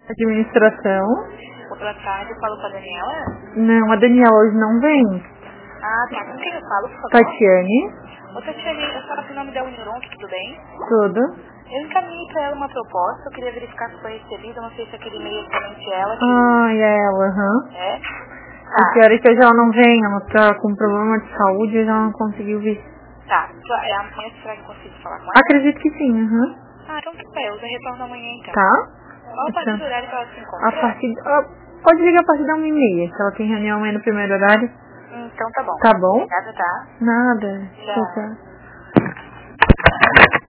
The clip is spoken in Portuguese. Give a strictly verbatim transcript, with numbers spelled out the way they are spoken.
Administração. Boa tarde, eu falo com a Daniela? Não, a Daniela hoje não vem. Ah, tá. Com quem eu falo, por favor? Tatiane. Ô, Tatiane, eu falo com o nome da Uniron, tudo bem? Tudo. Eu encaminhei pra ela uma proposta, eu queria verificar se foi recebida, não sei se aquele e-mail é somente ela. Que... Ah, é ela, aham. É? A Tá. senhora que hoje ela não vem, ela tá com problema de saúde e já não conseguiu vir. Tá. É amanhã, será que eu consigo falar com ela? Acredito que sim, aham. Ah, então tá, eu já retorno amanhã então. Tá? Qual a partir do horário que ela se encontra? A partir... ah, pode ligar a partir da uma e meia, se ela tem reunião amanhã no primeiro horário. Então tá bom. Tá bom? Obrigada, tá? Nada. Tchau. Tchau.